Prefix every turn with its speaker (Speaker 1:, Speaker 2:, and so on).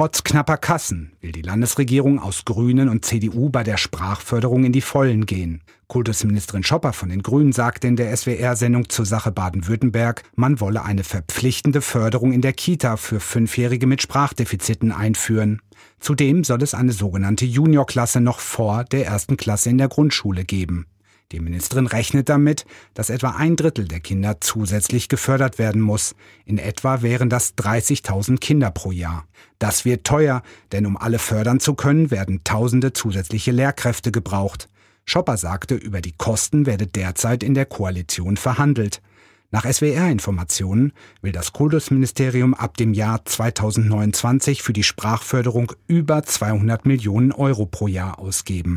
Speaker 1: Trotz knapper Kassen will die Landesregierung aus Grünen und CDU bei der Sprachförderung in die Vollen gehen. Kultusministerin Schopper von den Grünen sagte in der SWR-Sendung zur Sache Baden-Württemberg, man wolle eine verpflichtende Förderung in der Kita für 5-Jährige mit Sprachdefiziten einführen. Zudem soll es eine sogenannte Juniorklasse noch vor der 1. Klasse in der Grundschule geben. Die Ministerin rechnet damit, dass etwa 1/3 der Kinder zusätzlich gefördert werden muss. In etwa wären das 30.000 Kinder pro Jahr. Das wird teuer, denn um alle fördern zu können, werden Tausende zusätzliche Lehrkräfte gebraucht. Schopper sagte, über die Kosten werde derzeit in der Koalition verhandelt. Nach SWR-Informationen will das Kultusministerium ab dem Jahr 2029 für die Sprachförderung über 200 Millionen Euro pro Jahr ausgeben.